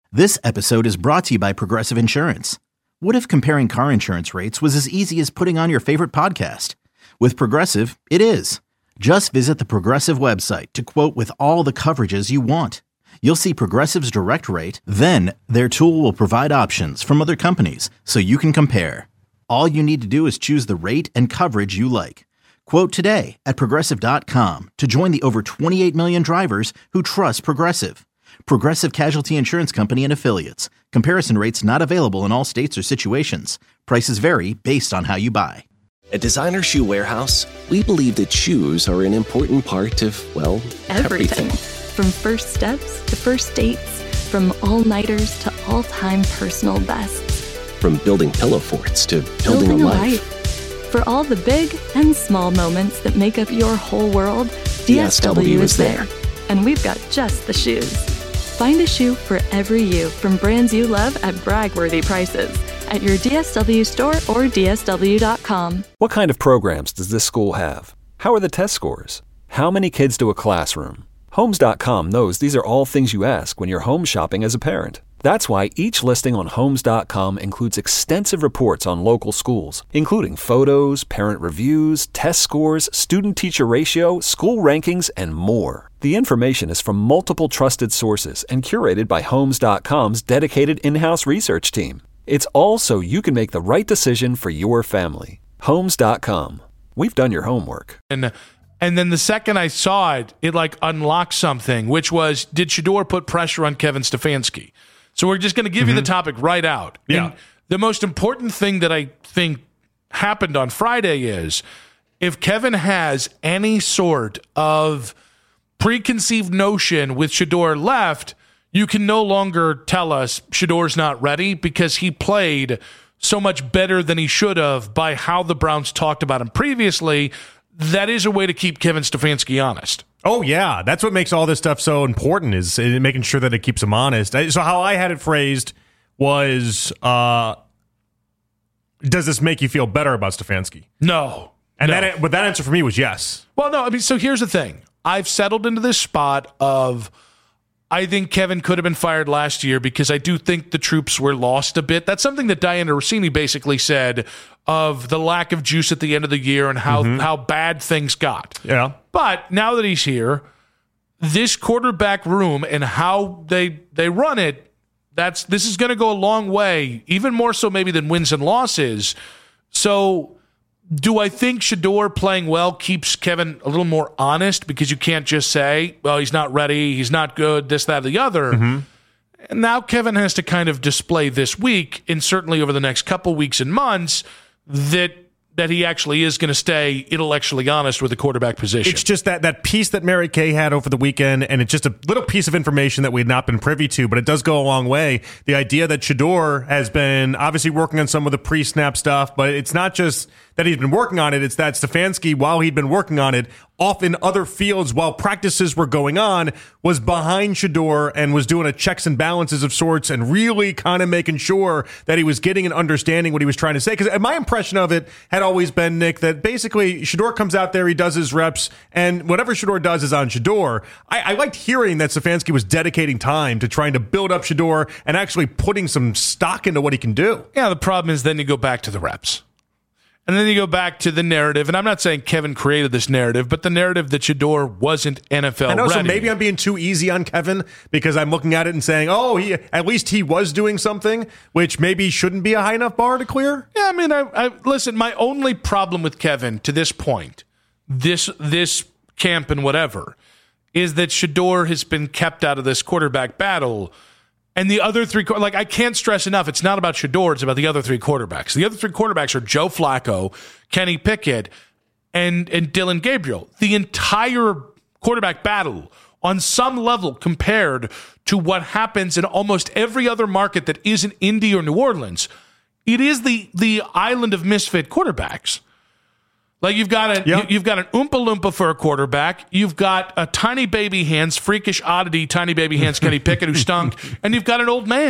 This episode is brought to you by Progressive Insurance. What if comparing car insurance rates was as easy as putting on your favorite podcast? With Progressive, it is. Just visit the Progressive website to quote with all the coverages you want. You'll see Progressive's direct rate, then their tool will provide options from other companies so you can compare. All you need to do is choose the rate and coverage you like. Quote today at Progressive.com to join the over 28 million drivers who trust Progressive. Progressive Casualty Insurance Company and Affiliates. Comparison rates not available in all states or situations. Prices vary based on how you buy. At Designer Shoe Warehouse, we believe that shoes are an important part of, well, everything. From first steps to first dates, from all-nighters to all-time personal bests. From building pillow forts to building a life. For all the big and small moments that make up your whole world, DSW is there. And we've got just the shoes. Find a shoe for every you from brands you love at brag-worthy prices at your DSW store or DSW.com. What kind of programs does this school have? How are the test scores? How many kids to a classroom? Homes.com knows these are all things you ask when you're home shopping as a parent. That's why each listing on Homes.com includes extensive reports on local schools, including photos, parent reviews, test scores, student-teacher ratio, school rankings, and more. The information is from multiple trusted sources and curated by Homes.com's dedicated in-house research team. It's all so you can make the right decision for your family. Homes.com. We've done your homework. And then the second I saw it, it like unlocked something, which was, did Shedeur put pressure on Kevin Stefanski? So we're just going to give you the topic right out. Yeah. And the most important thing that I think happened on Friday is if Kevin has any sort of preconceived notion with Shedeur left, you can no longer tell us Shedeur's not ready because he played so much better than he should have by how the Browns talked about him previously. That is a way to keep Kevin Stefanski honest. Oh, yeah. That's what makes all this stuff so important is making sure that it keeps him honest. So how I had it phrased was, does this make you feel better about Stefanski? No. But that answer for me was yes. Well, no. I mean, so here's the thing. I've settled into this spot of I think Kevin could have been fired last year because I do think the troops were lost a bit. That's something that Diana Rossini basically said of the lack of juice at the end of the year and how bad things got. Yeah. But now that he's here, this quarterback room and how they run it, this is going to go a long way, even more so maybe than wins and losses. So do I think Shedeur playing well keeps Kevin a little more honest because you can't just say, well, he's not ready, he's not good, this, that, or the other. And now Kevin has to kind of display this week and certainly over the next couple weeks and months that he actually is going to stay intellectually honest with the quarterback position. It's just that piece that Mary Kay had over the weekend, and it's just a little piece of information that we had not been privy to, but it does go a long way. The idea that Shedeur has been obviously working on some of the pre-snap stuff, but it's not just that he's been working on it, it's that Stefanski, while he'd been working on it, off in other fields while practices were going on, was behind Shedeur and was doing a checks and balances of sorts and really kind of making sure that he was getting and understanding what he was trying to say. Because my impression of it had always been, Nick, that basically Shedeur comes out there, he does his reps, and whatever Shedeur does is on Shedeur. I liked hearing that Stefanski was dedicating time to trying to build up Shedeur and actually putting some stock into what he can do. Yeah, the problem is then you go back to the reps. And then you go back to the narrative, and I'm not saying Kevin created this narrative, but the narrative that Shedeur wasn't NFL ready. I know, so maybe I'm being too easy on Kevin because I'm looking at it and saying, at least he was doing something, which maybe shouldn't be a high enough bar to clear. Yeah, I mean, listen, my only problem with Kevin to this point, this camp and whatever, is that Shedeur has been kept out of this quarterback battle. And the other three, like I can't stress enough, it's not about Shedeur, it's about the other three quarterbacks. The other three quarterbacks are Joe Flacco, Kenny Pickett, and Dillon Gabriel. The entire quarterback battle on some level compared to what happens in almost every other market that isn't Indy or New Orleans, it is the island of misfit quarterbacks. Like you've got an Oompa Loompa for a quarterback. You've got a tiny baby hands, freakish oddity, tiny baby hands, Kenny Pickett who stunk, and you've got an old man.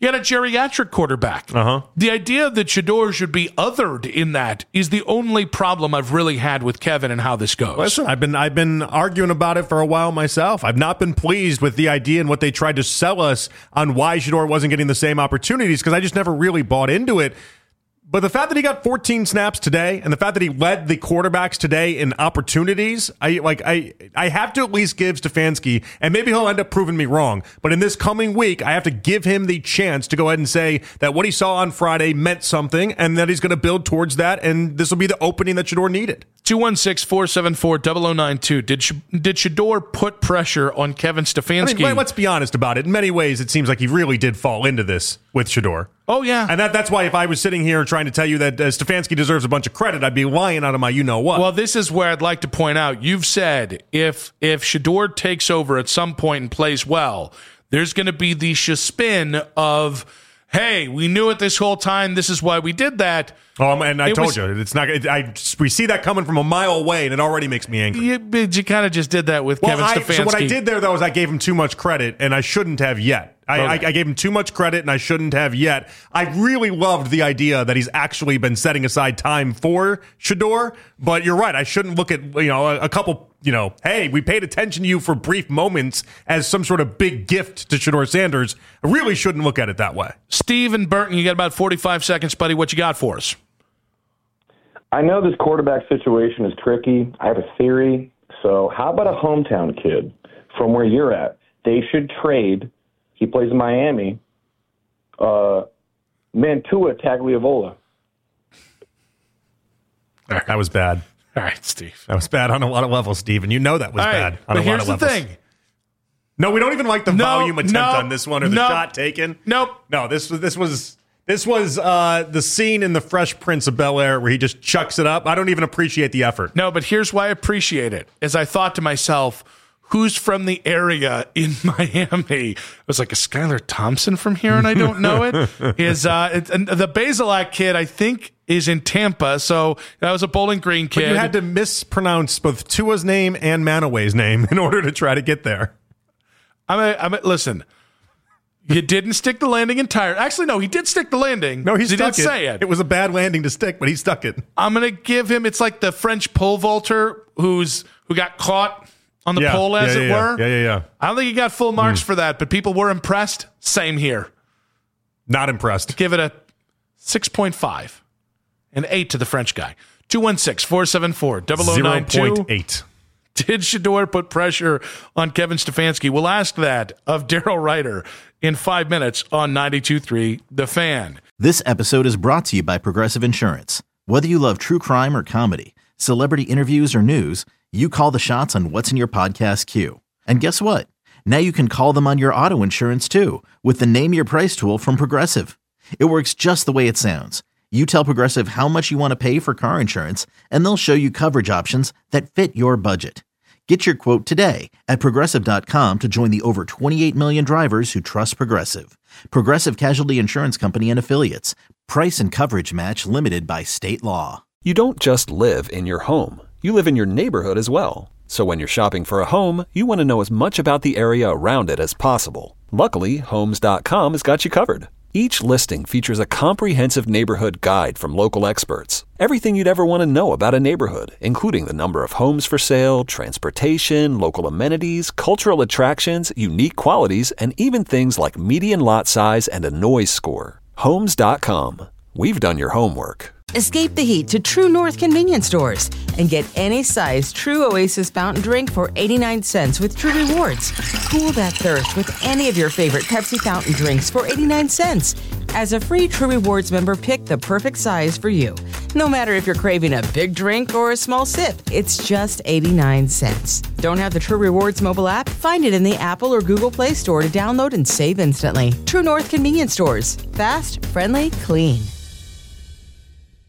You had a geriatric quarterback. The idea that Shedeur should be othered in that is the only problem I've really had with Kevin and how this goes. Listen, I've been arguing about it for a while myself. I've not been pleased with the idea and what they tried to sell us on why Shedeur wasn't getting the same opportunities, because I just never really bought into it. But the fact that he got 14 snaps today and the fact that he led the quarterbacks today in opportunities, I have to at least give Stefanski, and maybe he'll end up proving me wrong, but in this coming week, I have to give him the chance to go ahead and say that what he saw on Friday meant something and that he's going to build towards that, and this will be the opening that Shedeur needed. 216-474-0092. Did Shedeur put pressure on Kevin Stefanski? I mean, let's be honest about it. In many ways, it seems like he really did fall into this with Shedeur. Oh, yeah. And that's why if I was sitting here trying to tell you that Stefanski deserves a bunch of credit, I'd be lying out of my you-know-what. Well, this is where I'd like to point out. You've said if Shedeur takes over at some point and plays well, there's going to be the spin of, hey, we knew it this whole time. This is why we did that. Oh, and I told you, it's not. We see that coming from a mile away, and it already makes me angry. You kind of just did that with Kevin Stefanski. So what I did there, though, is I gave him too much credit, and I shouldn't have yet. I gave him too much credit, and I shouldn't have yet. I really loved the idea that he's actually been setting aside time for Shedeur, but you're right. I shouldn't look at a couple. Hey, we paid attention to you for brief moments as some sort of big gift to Shedeur Sanders. I really shouldn't look at it that way. Steve and Burton, you got about 45 seconds, buddy. What you got for us? I know this quarterback situation is tricky. I have a theory. So how about a hometown kid from where you're at? They should trade. He plays in Miami. Mantua Tagliavola. That was bad. All right, Steve. That was bad on a lot of levels, Steve, and you know that was bad on a lot of levels. But here's the thing. No, we don't even like the volume attempt on this one or the shot taken. Nope. No, this was the scene in The Fresh Prince of Bel-Air where he just chucks it up. I don't even appreciate the effort. No, but here's why I appreciate it. As I thought to myself, who's from the area in Miami? It was like, a Skylar Thompson from here and I don't know it? And the Bazelak kid, I think, is in Tampa. So that was a Bowling Green kid. But you had to mispronounce both Tua's name and Manaway's name in order to try to get there. Listen, you didn't stick the landing entirely. Actually, no, he did stick the landing. No, he didn't say it. It was a bad landing to stick, but he stuck it. I'm going to give him, it's like the French pole vaulter who got caught on the pole, as it were. Yeah. I don't think he got full marks for that, but people were impressed. Same here. Not impressed. Give it a 6.5. An 8 to the French guy. 216-474-0092. 0.8. Did Shedeur put pressure on Kevin Stefanski? We'll ask that of Daryl Ryder in 5 minutes on 92.3 The Fan. This episode is brought to you by Progressive Insurance. Whether you love true crime or comedy, celebrity interviews or news, you call the shots on what's in your podcast queue. And guess what? Now you can call them on your auto insurance too with the Name Your Price tool from Progressive. It works just the way it sounds. You tell Progressive how much you want to pay for car insurance, and they'll show you coverage options that fit your budget. Get your quote today at Progressive.com to join the over 28 million drivers who trust Progressive. Progressive Casualty Insurance Company and Affiliates. Price and coverage match limited by state law. You don't just live in your home. You live in your neighborhood as well. So when you're shopping for a home, you want to know as much about the area around it as possible. Luckily, Homes.com has got you covered. Each listing features a comprehensive neighborhood guide from local experts. Everything you'd ever want to know about a neighborhood, including the number of homes for sale, transportation, local amenities, cultural attractions, unique qualities, and even things like median lot size and a noise score. Homes.com. We've done your homework. Escape the heat to True North convenience stores and get any size True Oasis fountain drink for 89 cents with True Rewards. Cool that thirst with any of your favorite Pepsi fountain drinks for 89 cents. As a free True Rewards member, pick the perfect size for you. No matter if you're craving a big drink or a small sip, it's just 89 cents. Don't have the True Rewards mobile app? Find it in the Apple or Google Play Store to download and save instantly. True North convenience stores. Fast, friendly, clean.